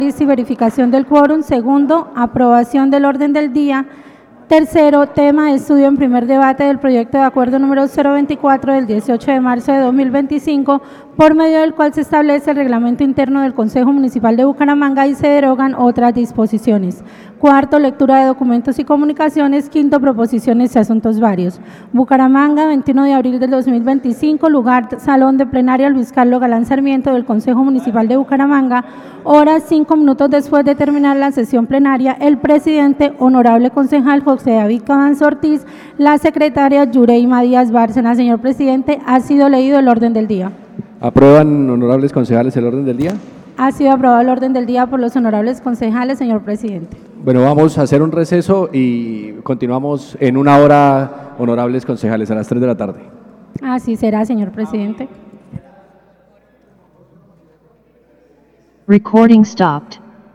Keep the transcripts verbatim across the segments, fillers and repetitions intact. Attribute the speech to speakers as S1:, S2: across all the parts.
S1: y verificación del quórum. Segundo, aprobación del orden del día. Tercero, tema de estudio en primer debate del proyecto de acuerdo número cero veinticuatro del dieciocho de marzo de dos mil veinticinco, por medio del cual se establece el reglamento interno del Consejo Municipal de Bucaramanga y se derogan otras disposiciones. Cuarto, lectura de documentos y comunicaciones. Quinto, proposiciones y asuntos varios. Bucaramanga, veintiuno de abril del dos mil veinticinco, lugar Salón de Plenaria Luis Carlos Galán Sarmiento del Consejo Municipal de Bucaramanga. Horas cinco minutos después de terminar la sesión plenaria, el presidente, honorable concejal José David Cabanzo Ortiz, la secretaria Yureima Díaz Bárcena. Señor presidente, ha sido leído el orden del día.
S2: ¿Aprueban, honorables concejales, el orden del día?
S1: Ha sido aprobado el orden del día por los honorables concejales, señor presidente.
S2: Bueno, vamos a hacer un receso y continuamos en una hora, honorables concejales, a las tres de la tarde.
S1: Así será, señor presidente.
S3: Recording stopped.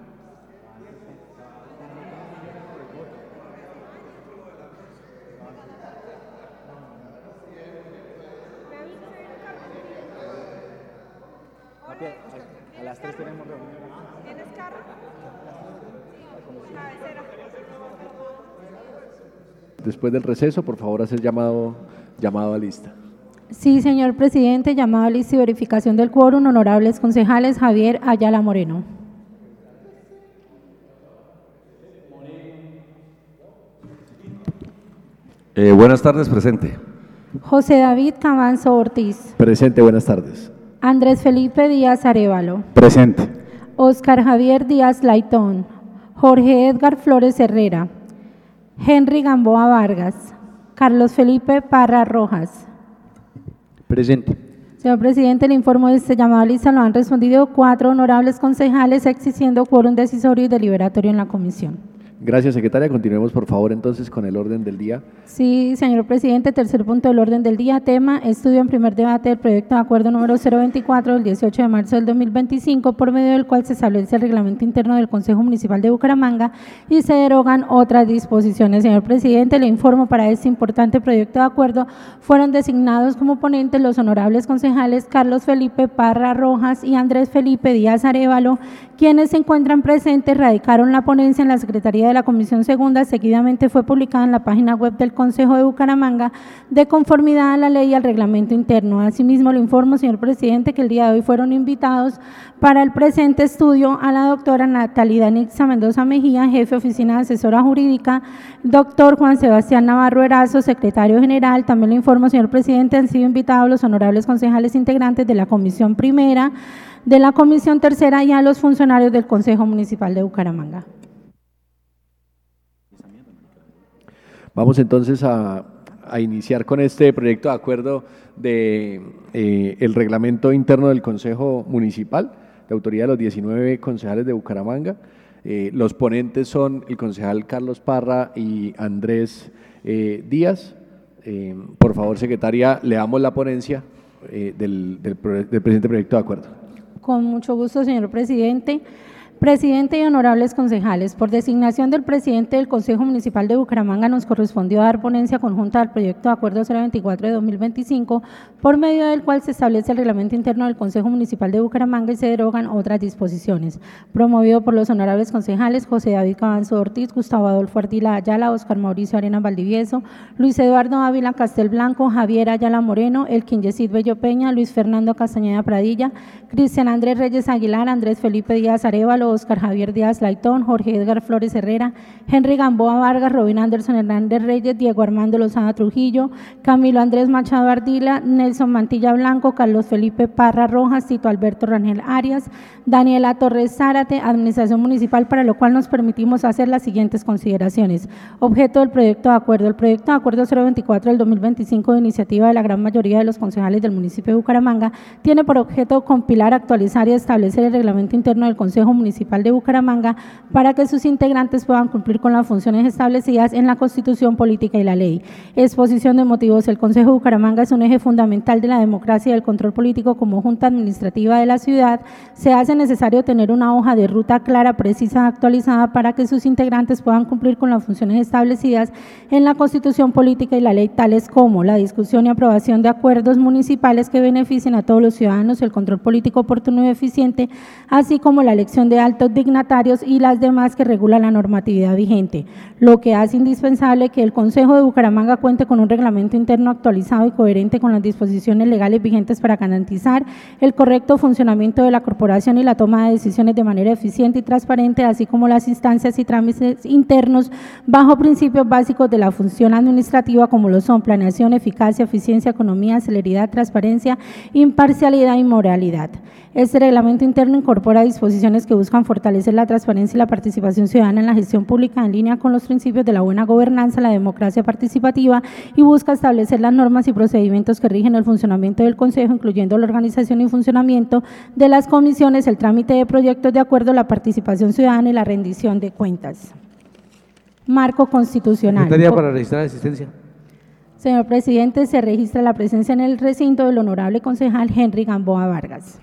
S2: A las tres tenemos reunión.
S1: ¿Tienes carro?
S2: Después del receso, por favor, hacer llamado, llamado a lista.
S1: Sí, señor presidente, llamado a lista y verificación del quórum, honorables concejales Javier Ayala Moreno.
S4: Eh, buenas tardes, presente.
S1: José David Cabanzo Ortiz.
S2: Presente, buenas tardes.
S1: Andrés Felipe Díaz Arévalo.
S2: Presente.
S1: Oscar Javier Díaz Laitón. Jorge Edgar Flores Herrera. Henry Gamboa Vargas. Carlos Felipe Parra Rojas.
S4: Presente.
S1: Señor presidente, le informo de este llamado a lista lo han respondido cuatro honorables concejales, existiendo quórum decisorio y deliberatorio en la comisión.
S2: Gracias, secretaria. Continuemos, por favor, entonces, con el orden del día.
S1: Sí, señor presidente, tercer punto del orden del día, tema, estudio en primer debate del proyecto de acuerdo número cero veinticuatro del dieciocho de marzo del dos mil veinticinco, por medio del cual se establece el reglamento interno del Consejo Municipal de Bucaramanga y se derogan otras disposiciones. Señor presidente, le informo, para este importante proyecto de acuerdo fueron designados como ponentes los honorables concejales Carlos Felipe Parra Rojas y Andrés Felipe Díaz Arévalo, quienes se encuentran presentes, radicaron la ponencia en la Secretaría de la Comisión Segunda, seguidamente fue publicada en la página web del Consejo de Bucaramanga de conformidad a la ley y al reglamento interno. Asimismo, le informo, señor presidente, que el día de hoy fueron invitados para el presente estudio a la doctora Natalida Nixa Mendoza Mejía, jefe de oficina de asesora jurídica, doctor Juan Sebastián Navarro Erazo, secretario general. También le informo, señor presidente, han sido invitados los honorables concejales integrantes de la Comisión Primera, de la Comisión Tercera y a los funcionarios del Consejo Municipal de Bucaramanga.
S2: Vamos entonces a, a iniciar con este proyecto de acuerdo de eh, el reglamento interno del Consejo Municipal, de autoría de los diecinueve concejales de Bucaramanga. Eh, los ponentes son el concejal Carlos Parra y Andrés eh, Díaz. Eh, por favor, secretaria, le damos la ponencia eh, del, del, del presente proyecto de acuerdo.
S1: Con mucho gusto, señor presidente. Presidente y honorables concejales, por designación del presidente del Consejo Municipal de Bucaramanga nos correspondió dar ponencia conjunta al proyecto de acuerdo cero veinticuatro de dos mil veinticinco, por medio del cual se establece el reglamento interno del Consejo Municipal de Bucaramanga y se derogan otras disposiciones. Promovido por los honorables concejales José David Cabanzo Ortiz, Gustavo Adolfo Ardila Ayala, Oscar Mauricio Arenas Valdivieso, Luis Eduardo Ávila Castelblanco, Javier Ayala Moreno, Elkin Yesid Bello Peña, Luis Fernando Castañeda Pradilla, Cristian Andrés Reyes Aguilar, Andrés Felipe Díaz Arévalo, Oscar Javier Díaz Laitón, Jorge Edgar Flores Herrera, Henry Gamboa Vargas, Robin Anderson Hernández Reyes, Diego Armando Lozada Trujillo, Camilo Andrés Machado Ardila, Nelson Mantilla Blanco, Carlos Felipe Parra Rojas, Tito Alberto Rangel Arias, Daniela Torres Zárate, Administración Municipal, para lo cual nos permitimos hacer las siguientes consideraciones. Objeto del proyecto de acuerdo. El proyecto de acuerdo cero veinticuatro del dos mil veinticinco, de iniciativa de la gran mayoría de los concejales del municipio de Bucaramanga, tiene por objeto compilar, actualizar y establecer el reglamento interno del Consejo Municipal de Bucaramanga para que sus integrantes puedan cumplir con las funciones establecidas en la Constitución Política y la ley. Exposición de motivos. El Consejo de Bucaramanga es un eje fundamental de la democracia y del control político como junta administrativa de la ciudad. Se hace necesario tener una hoja de ruta clara, precisa, actualizada para que sus integrantes puedan cumplir con las funciones establecidas en la Constitución Política y la ley, tales como la discusión y aprobación de acuerdos municipales que beneficien a todos los ciudadanos, el control político oportuno y eficiente, así como la elección de altos dignatarios y las demás que regula la normatividad vigente, lo que hace indispensable que el Consejo de Bucaramanga cuente con un reglamento interno actualizado y coherente con las disposiciones legales vigentes para garantizar el correcto funcionamiento de la corporación y la toma de decisiones de manera eficiente y transparente, así como las instancias y trámites internos bajo principios básicos de la función administrativa como lo son planeación, eficacia, eficiencia, economía, celeridad, transparencia, imparcialidad y moralidad. Este reglamento interno incorpora disposiciones que buscan fortalecer la transparencia y la participación ciudadana en la gestión pública en línea con los principios de la buena gobernanza, la democracia participativa y busca establecer las normas y procedimientos que rigen el funcionamiento del Consejo, incluyendo la organización y funcionamiento de las comisiones, el trámite de proyectos de acuerdo, la participación ciudadana y la rendición de cuentas. Marco constitucional.
S4: Secretaría para registrar la asistencia.
S1: Señor presidente, se registra la presencia en el recinto del honorable concejal Henry Gamboa Vargas.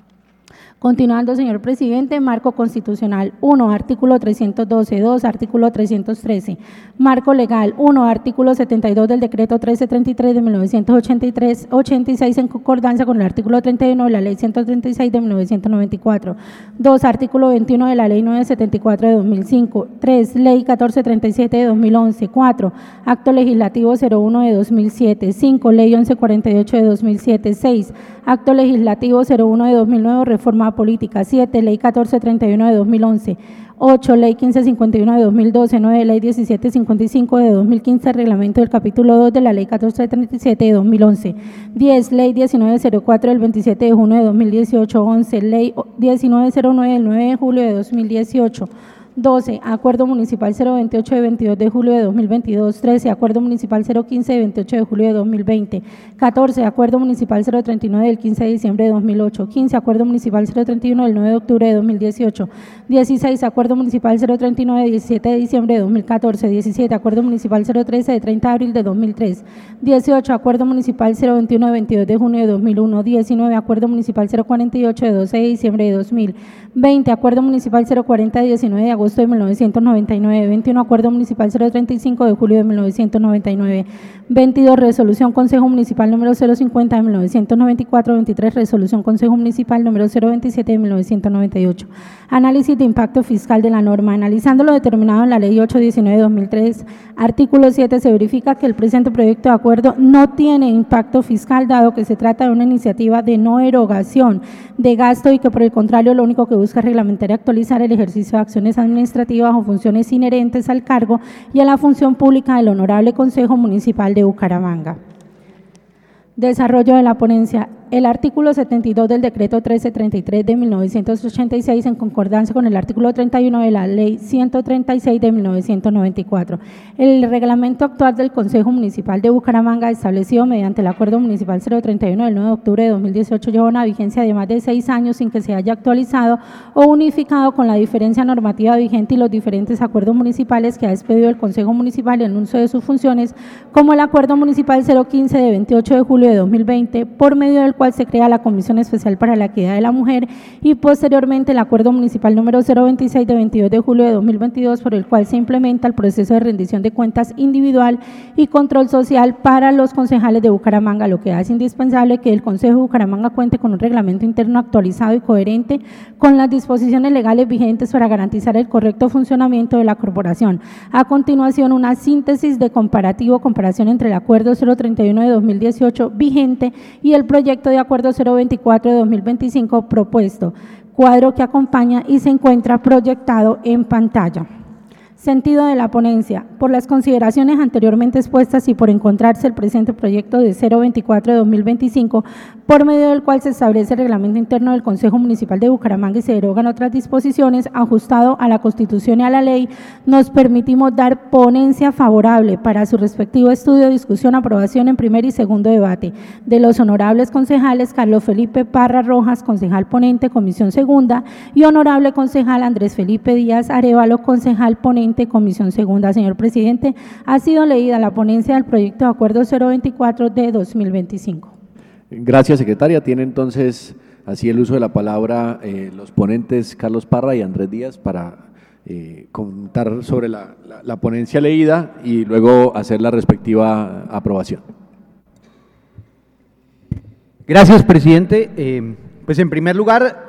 S1: Continuando, señor presidente, marco constitucional uno, artículo trescientos doce, dos, artículo trescientos trece, marco legal uno, artículo setenta y dos del decreto trece treinta y tres de mil novecientos ochenta y tres, ochenta y seis en concordancia con el artículo treinta y uno de la ley ciento treinta y seis de mil novecientos noventa y cuatro, dos, artículo veintiuno de la ley novecientos setenta y cuatro de dos mil cinco, tres, ley catorce treinta y siete de dos mil once, cuatro, acto legislativo cero uno de dos mil siete, cinco, ley once cuarenta y ocho de dos mil siete, seis, acto legislativo cero uno de dos mil nueve, reforma política, siete, ley catorce treinta y uno de dos mil once, ocho, ley quince cincuenta y uno de dos mil doce, nueve, ley diecisiete cincuenta y cinco de dos mil quince, reglamento del capítulo dos de la ley catorce treinta y siete de dos mil once, diez, ley diecinueve cero cuatro del veintisiete de junio de dos mil dieciocho, once, ley diecinueve cero nueve del nueve de julio de dos mil dieciocho, doce, acuerdo municipal cero veintiocho de veintidós de julio de dos mil veintidós, trece, acuerdo municipal cero quince de veintiocho de julio de dos mil veinte, catorce, acuerdo municipal cero treinta y nueve del quince de diciembre de dos mil ocho, quince, acuerdo municipal cero treinta y uno del nueve de octubre de dos mil dieciocho, dieciséis, acuerdo municipal cero treinta y nueve del diecisiete de diciembre de dos mil catorce, diecisiete, acuerdo municipal cero trece de treinta de abril de dos mil tres, dieciocho, acuerdo municipal cero veintiuno de veintidós de junio de dos mil uno, diecinueve, acuerdo municipal cero cuarenta y ocho de doce de diciembre de dos mil, veinte, acuerdo municipal cero cuarenta de diecinueve de agosto de mil novecientos noventa y nueve, veintiuno, acuerdo municipal cero treinta y cinco de julio de mil novecientos noventa y nueve, veintidós, resolución Consejo Municipal número cero cincuenta de mil novecientos noventa y cuatro, veintitrés, resolución Consejo Municipal número cero veintisiete de mil novecientos noventa y ocho. Análisis de impacto fiscal de la norma. Analizando lo determinado en la ley ocho diecinueve de dos mil tres, artículo siete, se verifica que el presente proyecto de acuerdo no tiene impacto fiscal, dado que se trata de una iniciativa de no erogación de gasto y que por el contrario lo único que busca es reglamentar y actualizar el ejercicio de acciones administrativas o funciones inherentes al cargo y a la función pública del Honorable Consejo Municipal de Bucaramanga. Desarrollo de la ponencia. El artículo setenta y dos del decreto trece treinta y tres de mil novecientos ochenta y seis, en concordancia con el artículo treinta y uno de la ley ciento treinta y seis de mil novecientos noventa y cuatro. El reglamento actual del Consejo Municipal de Bucaramanga, establecido mediante el acuerdo municipal cero treinta y uno del nueve de octubre de dos mil dieciocho, lleva una vigencia de más de seis años sin que se haya actualizado o unificado con la diferencia normativa vigente y los diferentes acuerdos municipales que ha expedido el Consejo Municipal en uso de sus funciones, como el acuerdo municipal cero quince de veintiocho de julio de dos mil veinte, por medio del cual se crea la Comisión Especial para la Equidad de la Mujer, y posteriormente el acuerdo municipal número cero veintiséis de veintidós de julio de dos mil veintidós, por el cual se implementa el proceso de rendición de cuentas individual y control social para los concejales de Bucaramanga, lo que hace indispensable que el Consejo de Bucaramanga cuente con un reglamento interno actualizado y coherente con las disposiciones legales vigentes para garantizar el correcto funcionamiento de la corporación. A continuación, una síntesis de comparativo, comparación entre el acuerdo cero treinta y uno de dos mil dieciocho vigente y el proyecto de acuerdo cero veinticuatro de dos mil veinticinco propuesto, cuadro que acompaña y se encuentra proyectado en pantalla. Sentido de la ponencia. Por las consideraciones anteriormente expuestas y por encontrarse el presente proyecto de cero veinticuatro de dos mil veinticinco, por medio del cual se establece el reglamento interno del Consejo Municipal de Bucaramanga y se derogan otras disposiciones, ajustado a la Constitución y a la ley, nos permitimos dar ponencia favorable para su respectivo estudio, discusión, aprobación en primer y segundo debate de los honorables concejales Carlos Felipe Parra Rojas, concejal ponente, comisión segunda, y honorable concejal Andrés Felipe Díaz Arévalo, concejal ponente, comisión segunda. Señor presidente, ha sido leída la ponencia del proyecto de acuerdo cero veinticuatro de dos mil veinticinco.
S2: Gracias, secretaria. Tiene entonces así el uso de la palabra eh, los ponentes Carlos Parra y Andrés Díaz para eh, comentar sobre la, la, la ponencia leída y luego hacer la respectiva aprobación.
S3: Gracias, presidente. Eh, pues en primer lugar,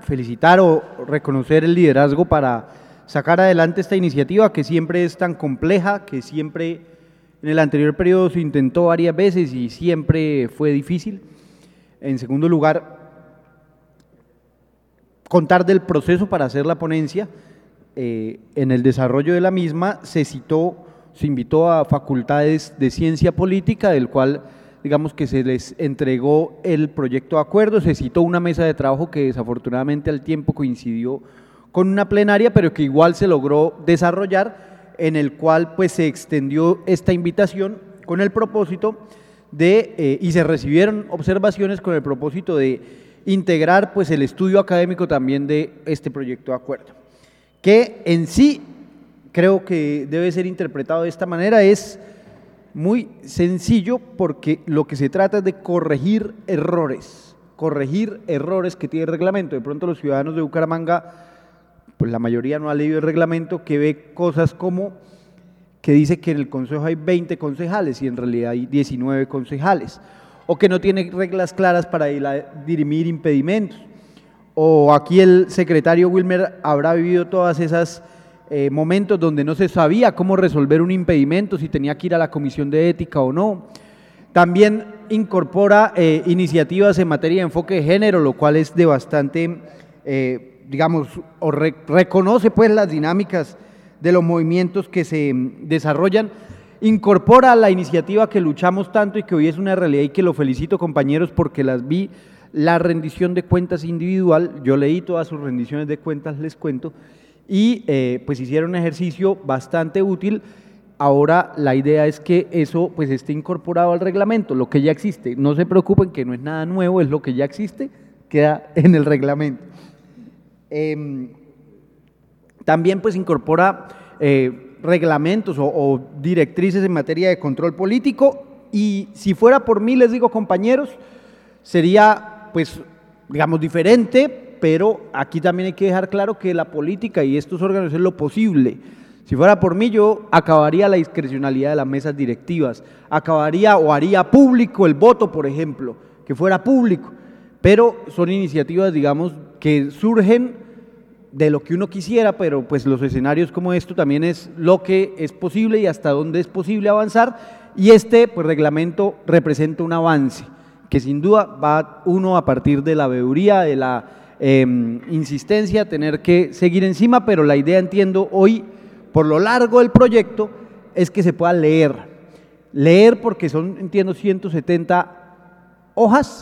S3: felicitar o reconocer el liderazgo para sacar adelante esta iniciativa que siempre es tan compleja, que siempre en el anterior periodo se intentó varias veces y siempre fue difícil. En segundo lugar, contar del proceso para hacer la ponencia. Eh, en el desarrollo de la misma se citó, se invitó a facultades de ciencia política, del cual digamos que se les entregó el proyecto de acuerdo, se citó una mesa de trabajo que desafortunadamente al tiempo coincidió con una plenaria, pero que igual se logró desarrollar, en el cual pues se extendió esta invitación con el propósito de, eh, y se recibieron observaciones con el propósito de integrar pues el estudio académico también de este proyecto de acuerdo, que en sí creo que debe ser interpretado de esta manera. Es muy sencillo porque lo que se trata es de corregir errores, corregir errores que tiene el reglamento. De pronto los ciudadanos de Bucaramanga, pues la mayoría no ha leído el reglamento, que ve cosas como que dice que en el consejo hay veinte concejales y en realidad hay diecinueve concejales, o que no tiene reglas claras para dirimir impedimentos, o aquí el secretario Wilmer habrá vivido todas esas Eh, momentos donde no se sabía cómo resolver un impedimento, si tenía que ir a la comisión de ética o no. También incorpora eh, iniciativas en materia de enfoque de género, lo cual es de bastante, eh, digamos, o re, reconoce pues las dinámicas de los movimientos que se desarrollan. Incorpora la iniciativa que luchamos tanto y que hoy es una realidad y que lo felicito, compañeros, porque las vi, la rendición de cuentas individual. Yo leí todas sus rendiciones de cuentas, les cuento, y eh, pues hicieron un ejercicio bastante útil. Ahora la idea es que eso pues esté incorporado al reglamento, lo que ya existe. No se preocupen que no es nada nuevo, es lo que ya existe, queda en el reglamento. Eh, también pues incorpora eh, reglamentos o, o directrices en materia de control político, y si fuera por mí, les digo, compañeros, sería pues digamos diferente, pero aquí también hay que dejar claro que la política y estos órganos es lo posible. Si fuera por mí, yo acabaría la discrecionalidad de las mesas directivas, acabaría o haría público el voto, por ejemplo, que fuera público, pero son iniciativas, digamos, que surgen de lo que uno quisiera, pero pues los escenarios como esto también es lo que es posible y hasta dónde es posible avanzar, y este pues reglamento representa un avance, que sin duda va uno a partir de la veeduría, de la Eh, insistencia, tener que seguir encima, pero la idea, entiendo, hoy, por lo largo del proyecto, es que se pueda leer, leer porque son, entiendo, ciento setenta hojas,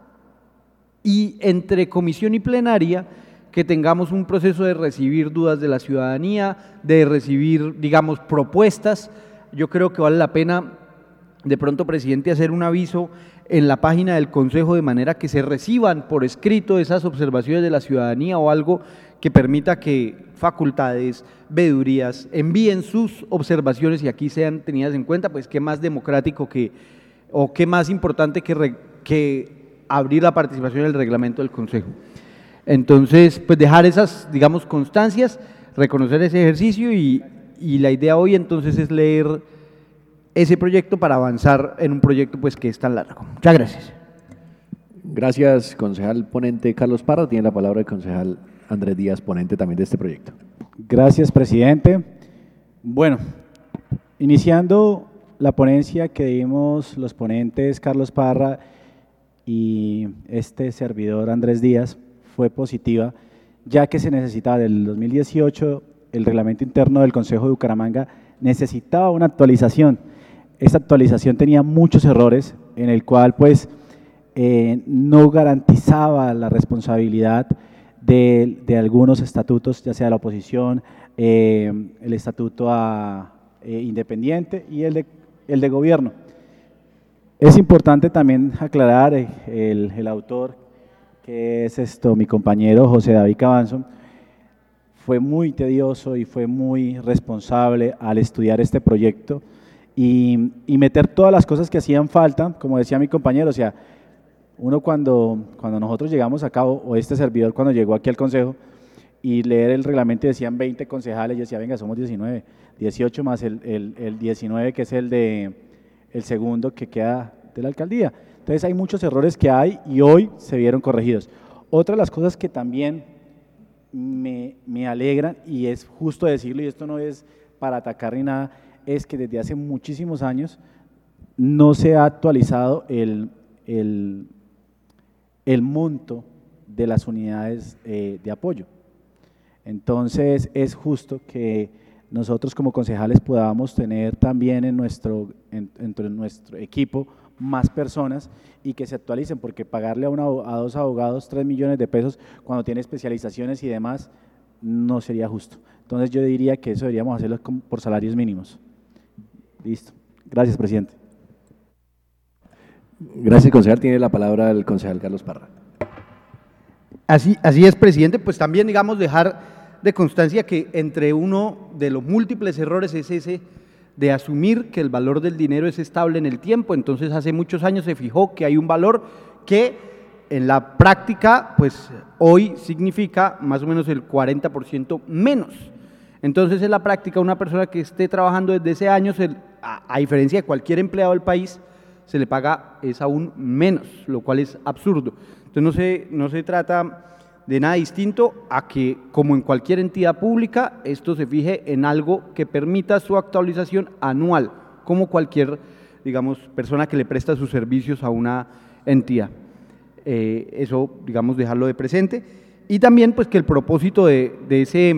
S3: y entre comisión y plenaria, que tengamos un proceso de recibir dudas de la ciudadanía, de recibir, digamos, propuestas. Yo creo que vale la pena, de pronto, presidente, hacer un aviso en la página del Consejo, de manera que se reciban por escrito esas observaciones de la ciudadanía, o algo que permita que facultades, veedurías envíen sus observaciones y aquí sean tenidas en cuenta. Pues qué más democrático que, o qué más importante que, re, que abrir la participación en el reglamento del Consejo. Entonces, pues dejar esas, digamos, constancias, reconocer ese ejercicio, y, y la idea hoy entonces es leer ese proyecto para avanzar en un proyecto pues que es tan largo. Muchas gracias.
S2: Gracias, concejal ponente Carlos Parra. Tiene la palabra el concejal Andrés Díaz, ponente también de este proyecto.
S5: Gracias, presidente. Bueno, iniciando la ponencia que dimos los ponentes Carlos Parra y este servidor Andrés Díaz fue positiva, ya que se necesitaba del dos mil dieciocho, el reglamento interno del Consejo de Bucaramanga necesitaba una actualización. Esta actualización tenía muchos errores, en el cual pues eh, no garantizaba la responsabilidad de, de algunos estatutos, ya sea la oposición, eh, el estatuto a, eh, independiente y el de, el de gobierno. Es importante también aclarar, eh, el, el autor, que es esto, mi compañero José David Cabanzo, fue muy tedioso y fue muy responsable al estudiar este proyecto y, y meter todas las cosas que hacían falta, como decía mi compañero. O sea, uno cuando, cuando nosotros llegamos acá, o este servidor cuando llegó aquí al Consejo, y leer el reglamento decían veinte concejales, yo decía, venga, somos diecinueve, dieciocho más el, el, el diecinueve, que es el, de, el segundo que queda de la alcaldía. Entonces hay muchos errores que hay y hoy se vieron corregidos. Otra de las cosas que también me, me alegran, y es justo decirlo, y esto no es para atacar ni nada, es que desde hace muchísimos años no se ha actualizado el, el, el monto de las unidades eh, de apoyo. Entonces es justo que nosotros como concejales podamos tener también en nuestro, en, en nuestro equipo más personas y que se actualicen, porque pagarle a, una, a dos abogados tres millones de pesos cuando tiene especializaciones y demás no sería justo. Entonces yo diría que eso deberíamos hacerlo por salarios mínimos. Listo. Gracias, presidente.
S2: Gracias, concejal. Tiene la palabra el concejal Carlos Parra.
S3: Así, así es, presidente. Pues también, digamos, dejar de constancia que entre uno de los múltiples errores es ese de asumir que el valor del dinero es estable en el tiempo. Entonces, hace muchos años se fijó que hay un valor que en la práctica, pues hoy significa más o menos el cuarenta por ciento menos. Entonces, en la práctica, una persona que esté trabajando desde ese año, se, a, a diferencia de cualquier empleado del país, se le paga es aún menos, lo cual es absurdo. Entonces, no se, no se trata de nada distinto a que, como en cualquier entidad pública, esto se fije en algo que permita su actualización anual, como cualquier, digamos, persona que le presta sus servicios a una entidad. Eh, eso, digamos, dejarlo de presente. Y también, pues, que el propósito de, de ese,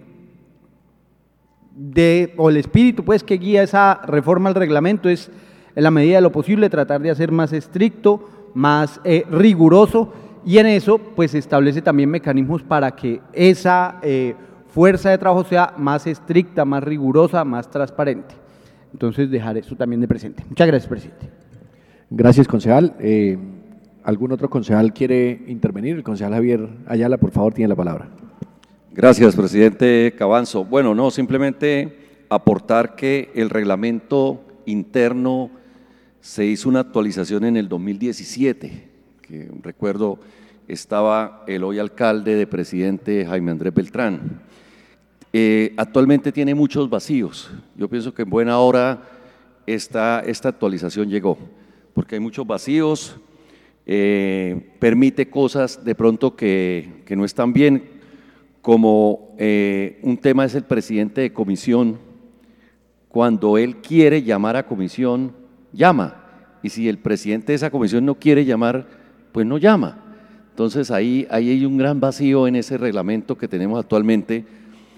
S3: de, o el espíritu, pues, que guía esa reforma al reglamento es, en la medida de lo posible, tratar de hacer más estricto, más eh, riguroso, y en eso pues establece también mecanismos para que esa eh, fuerza de trabajo sea más estricta, más rigurosa, más transparente. Entonces dejar eso también de presente. Muchas gracias, presidente.
S2: Gracias, concejal. Eh, ¿Algún otro concejal quiere intervenir? El concejal Javier Ayala, por favor, tiene la palabra.
S4: Gracias, presidente Cabanzo. Bueno, no, simplemente aportar que el reglamento interno se hizo una actualización en el dos mil diecisiete, que recuerdo estaba el hoy alcalde de presidente Jaime Andrés Beltrán. Eh, actualmente tiene muchos vacíos. Yo pienso que en buena hora esta, esta actualización llegó, porque hay muchos vacíos, eh, permite cosas de pronto que, que no están bien, como eh, un tema es el presidente de comisión. Cuando él quiere llamar a comisión, llama, y si el presidente de esa comisión no quiere llamar, pues no llama. Entonces ahí, ahí hay un gran vacío en ese reglamento que tenemos actualmente,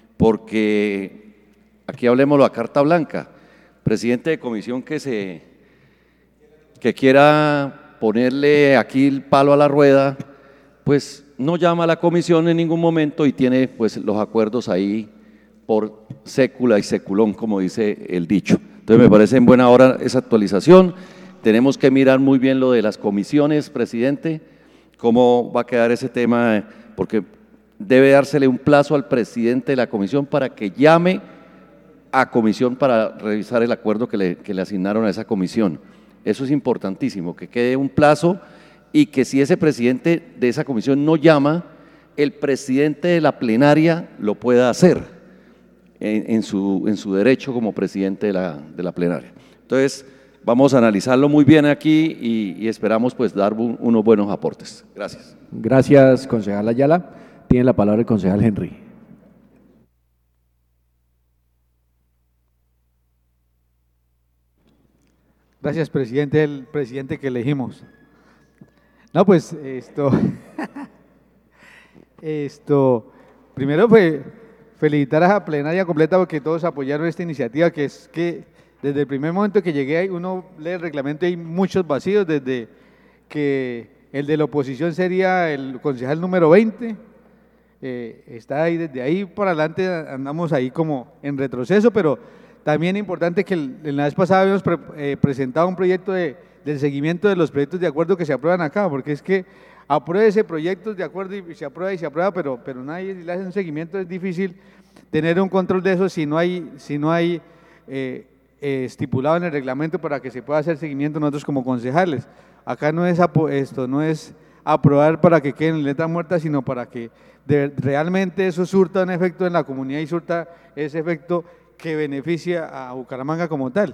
S4: porque aquí hablemoslo a carta blanca, presidente de comisión que, se, que quiera ponerle aquí el palo a la rueda, pues no llama a la comisión en ningún momento y tiene pues los acuerdos ahí por sécula y seculón, como dice el dicho. Entonces me parece en buena hora esa actualización. Tenemos que mirar muy bien lo de las comisiones, presidente, cómo va a quedar ese tema, porque debe dársele un plazo al presidente de la comisión para que llame a comisión para revisar el acuerdo que le, que le asignaron a esa comisión. Eso es importantísimo, que quede un plazo y que si ese presidente de esa comisión no llama, el presidente de la plenaria lo pueda hacer en, en, su, en su derecho como presidente de la, de la plenaria. Entonces, vamos a analizarlo muy bien aquí y, y esperamos pues dar un, unos buenos aportes. Gracias.
S2: Gracias, concejal Ayala. Tiene la palabra el concejal Henry.
S6: Gracias, presidente, el presidente que elegimos. No, pues esto, esto, primero fue felicitar a la plenaria completa porque todos apoyaron esta iniciativa, que es que desde el primer momento que llegué, uno lee el reglamento y hay muchos vacíos, desde que el de la oposición sería el concejal número veinte, eh, está ahí, desde ahí por adelante andamos ahí como en retroceso, pero también importante que el, en la vez pasada habíamos pre, eh, presentado un proyecto de, del seguimiento de los proyectos de acuerdo que se aprueban acá, porque es que apruebe ese proyecto de acuerdo y se aprueba y se aprueba, pero, pero nadie le hace un seguimiento, es difícil tener un control de eso si no hay, si no hay eh, Eh, estipulado en el reglamento para que se pueda hacer seguimiento nosotros como concejales. Acá no es esto, no es aprobar para que queden en letra muerta, sino para que de, realmente eso surta un efecto en la comunidad y surta ese efecto que beneficia a Bucaramanga como tal.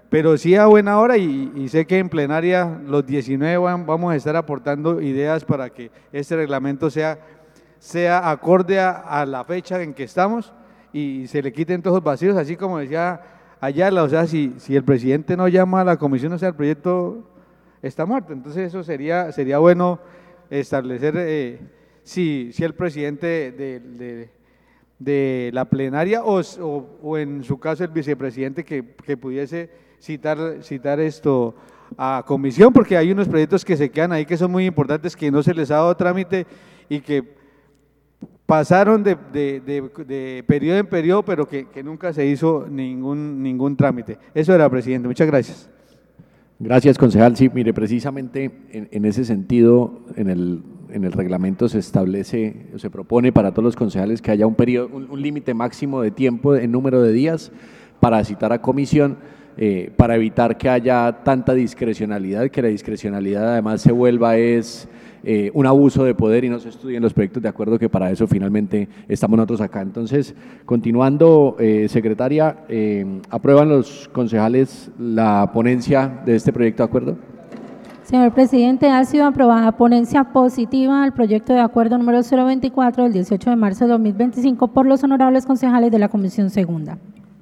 S6: pero sí a buena hora y, y sé que en plenaria los diecinueve van, vamos a estar aportando ideas para que este reglamento sea, sea acorde a, a la fecha en que estamos y se le quiten todos los vacíos, así como decía Ayala, o sea, si, si el presidente no llama a la comisión, o sea, el proyecto está muerto. Entonces eso sería, sería bueno establecer eh, si, si el presidente de, de, de la plenaria o, o, o en su caso el vicepresidente que, que pudiese citar, citar esto a comisión, porque hay unos proyectos que se quedan ahí que son muy importantes, que no se les ha dado trámite y que pasaron de, de, de, de periodo en periodo, pero que, que nunca se hizo ningún, ningún trámite. Eso era, presidente. Muchas gracias.
S2: Gracias, concejal. Sí, mire, precisamente en, en ese sentido, en el, en el reglamento se establece, se propone para todos los concejales que haya un periodo, un, un límite máximo de tiempo en número de días para citar a comisión, eh, para evitar que haya tanta discrecionalidad, que la discrecionalidad además se vuelva es eh, un abuso de poder y no se estudien los proyectos de acuerdo, que para eso finalmente estamos nosotros acá. Entonces, continuando, eh, secretaria, eh, ¿aprueban los concejales la ponencia de este proyecto de acuerdo?
S1: Señor presidente, ha sido aprobada ponencia positiva al proyecto de acuerdo número cero veinticuatro del dieciocho de marzo de dos mil veinticinco por los honorables concejales de la Comisión Segunda.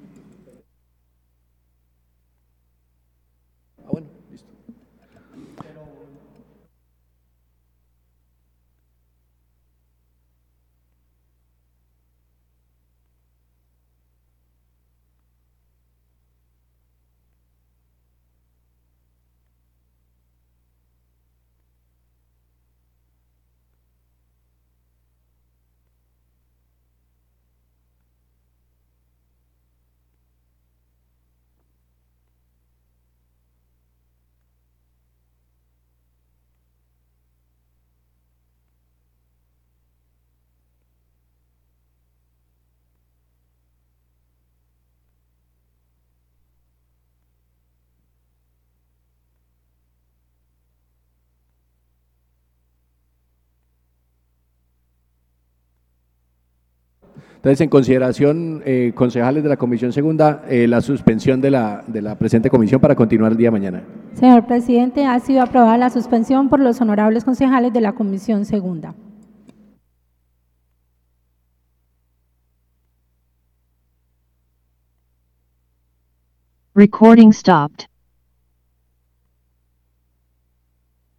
S2: Ah, bueno, listo. Entonces, en consideración, eh, concejales de la Comisión Segunda, eh, la suspensión de la, de la presente comisión para continuar el día de mañana.
S1: Señor presidente, ha sido aprobada la suspensión por los honorables concejales de la Comisión Segunda.
S7: Recording stopped.